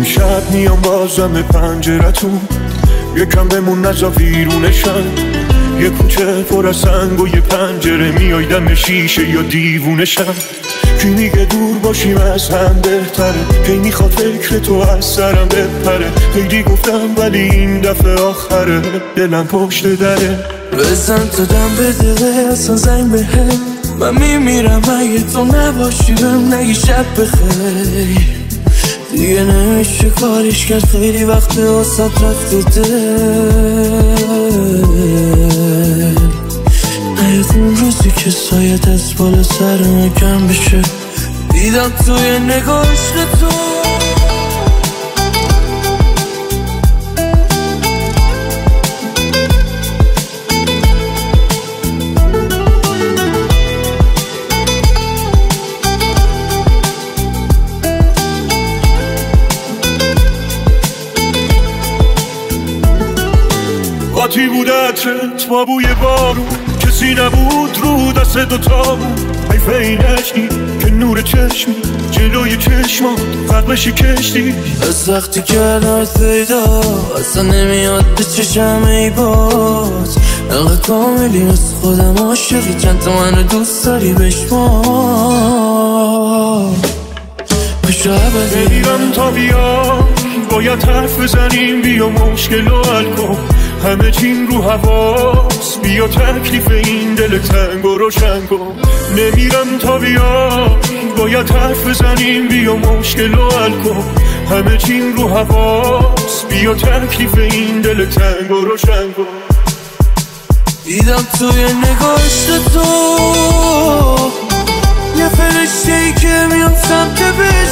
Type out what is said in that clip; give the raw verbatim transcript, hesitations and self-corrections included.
شب میام بازم پنجرتون، یکم بمون نزا ویرونشم. یه کوچه پر از سنگ و یه پنجره، میای دم شیشه یا دیوونشم. کی میگه دور باشیم از هم بهتره، کی میخواد فکر تو از سرم بپره. خیلی گفتم ولی این دفعه آخره، دلم پشت دره. بزن تو دم به دقیقه اصلا زنگ به هم، من میمیرم اگه تو نباشی بهم نگی شب بخیر. دیگه نمیشه کاریش کرد، خیلی وقت واسه رفتی دل. نیاد اون روزی که سایت از بالا سرم کم بشه، دیدم توی نگاه عشق تو. قاطی بود عطرت با بوی بارون، کسی نبود رو دست دوتامون. حیفه این عشقی که نور چشمی جلوی چشمات فرق بشی کشتی. از وقتی کردمت پیدا اصلا نمیاد به چشم ای باز. انقدر کاملی از خودم عاشقی، چند تا منو دوست داری بشمار. پشو عبدی نمیرم تا بیای، باید حرف بزنیم بیا مشکل رو حل کن. همه چین رو حواس، بیا تکلیف این دل تنگ و روشن کن. نمیرم تا بیای، باید حرف بزنیم بیا مشکل رو حل کن. همه چین رو حواس، بیا تکلیف این دل تنگ و روشن کن. دیدم توی نگاه عشق تو یه فرشته‌ای که میام سمت بهش